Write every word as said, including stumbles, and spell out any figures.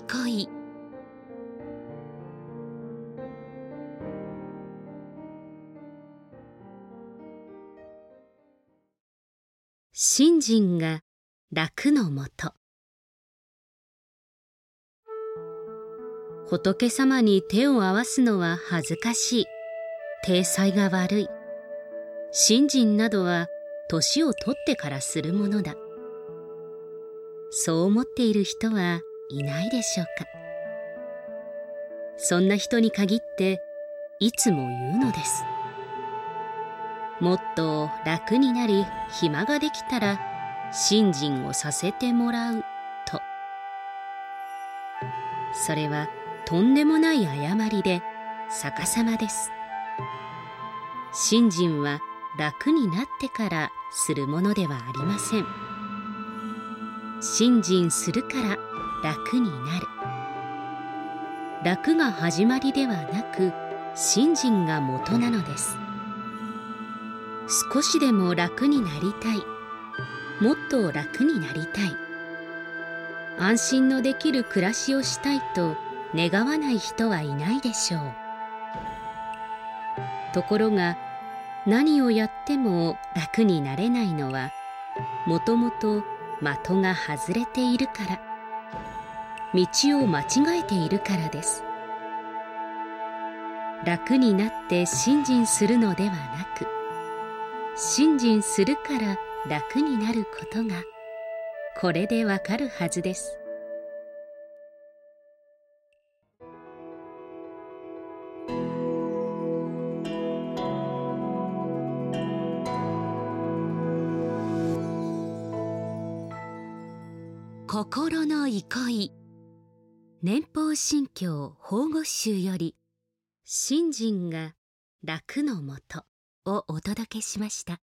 憩。信心が楽のもと。仏様に手を合わすのは恥ずかしい。体裁が悪い。信心などは年を取ってからするものだ。そう思っている人はいないでしょうか。そんな人に限っていつも言うのです。もっと楽になり暇ができたら信心をさせてもらうと。それはとんでもない誤りで逆さまです。信心は楽になってからするものではありません。信心するから楽になる。楽が始まりではなく信心が元なのです。少しでも楽になりたい。もっと楽になりたい。安心のできる暮らしをしたいと願わない人はいないでしょう。ところが何をやっても楽になれないのはもともと的が外れているから、道を間違えているからです。楽になって信心するのではなく、信心するから楽になることがこれでわかるはずです。心の憩い。年俸信教法語集より信心が楽のもとをお届けしました。